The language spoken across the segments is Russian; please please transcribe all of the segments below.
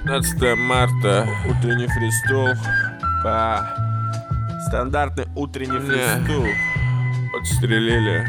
15 марта, утренний фристул. Стандартный утренний фристул. Подстрелили.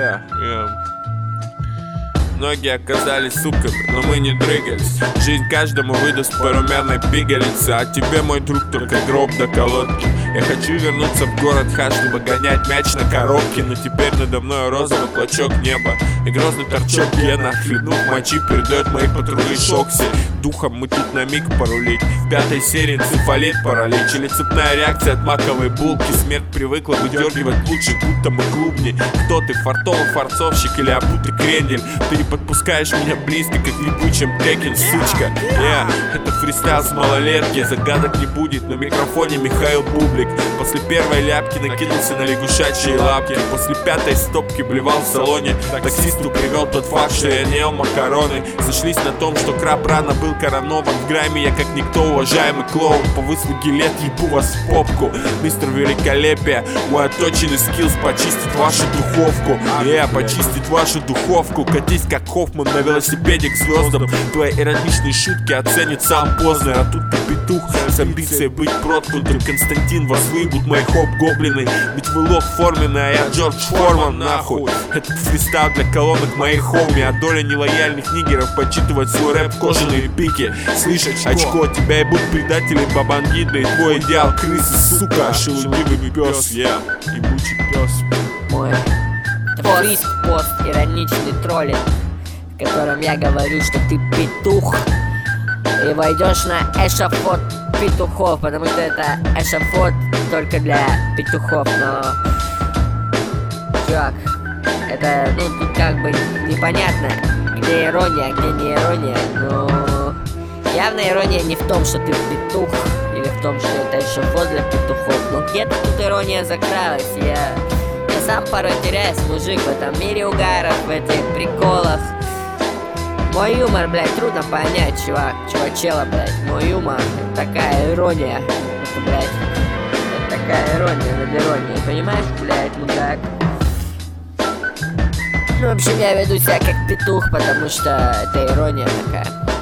Многие оказались суками, но мы не дрыгались. Жизнь каждому выдаст по румяной пигалице, а тебе, мой друг, только гроб до колодки. Я хочу вернуться в город Ха, чтобы гонять мяч на коробке, но теперь надо мной розовый клочок неба и грозный торчок гена. Хлебнув мочи, передает мои патрули шокси. Духом мы тут на миг порулить. В 5 серии энцефалит, паралич или цепная реакция от маковой булки. Смерть привыкла выдергивать лучше, будто мы клубни. Кто ты, фартовый фарцовщик или обутый крендель? Ты не подпускаешь меня близко, как в ебучем Текен, сучка. Это фристайл с малолетки, загадок не будет. На микрофоне Михаил Бублик. После первой ляпки накинулся на лягушачьи лапки. После 5 стопки блевал в салоне. Таксисту привел тот факт, что я не ел макароны. Сошлись на том, что краб рано был коронован. В грайме я как никто, уважаемый клоун. По выслуге лет ебу вас в попку. Мистер Великолепие, мой отточенный скиллс почистить вашу духовку. Почистить вашу духовку. Катись как Хоффман на велосипеде к звездам. Твои ироничные шутки оценит сам Познер. А тут ты петух с амбицией быть проткнутым. Константин, вас выебут мои хоп-гоблины. Ведь вы лох форменный, а я Джордж Форман, нахуй. Этот фристайл для колонок моих хоми. А доля нелояльных нигеров подсчитывать свой рэп в кожаные пики. Слышь, очко, тебя ебут предатели бабангиды. И твой идеал крысы, сука, шелудивый пес. Ебучий пес. Мой пост, ироничный троллинг, в котором я говорю, что ты петух и войдешь на эшафот петухов, потому что это эшафот только для петухов. Но, чувак, это, тут как бы непонятно, где ирония, где не ирония. Но явно ирония не в том, что ты петух, или в том, что это эшафот для петухов. Но где-то тут ирония закралась. Я сам порой теряюсь, мужик, в этом мире угаров, в этих приколах. Мой юмор, блядь, трудно понять, чувачела, блядь. Мой юмор, это такая ирония. Это, блядь, это такая ирония над иронией, понимаешь, блядь, мудак? Ну, в общем, я веду себя как петух, потому что это ирония такая.